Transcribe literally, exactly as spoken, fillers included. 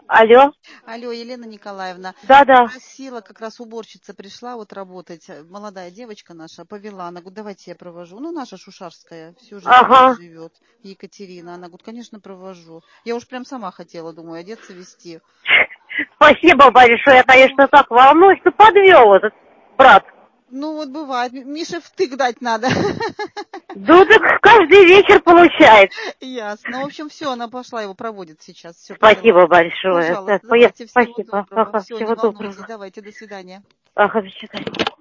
Алло. Алло, Елена Николаевна. Да-да. Просила, как раз уборщица пришла вот работать, молодая девочка наша, повела. Она говорит, давайте я провожу. Ну, наша шушарская, всю жизнь Ага. здесь живет, Екатерина. Она говорит, конечно, провожу. Я уж прям сама хотела, думаю, одеться, вести. Спасибо большое. Я, конечно, так волнуюсь. Ну, подвел этот брат. Ну, вот бывает. Мише втык дать надо. Да так каждый вечер получается. Ясно. В общем, все, она пошла, его проводит сейчас. Все Спасибо поняла. большое. Пожалуйста, Спасибо. давайте, всего доброго. Ага, Все, не всего волнуйтесь, доброго. давайте, до свидания. Ага, до свидания.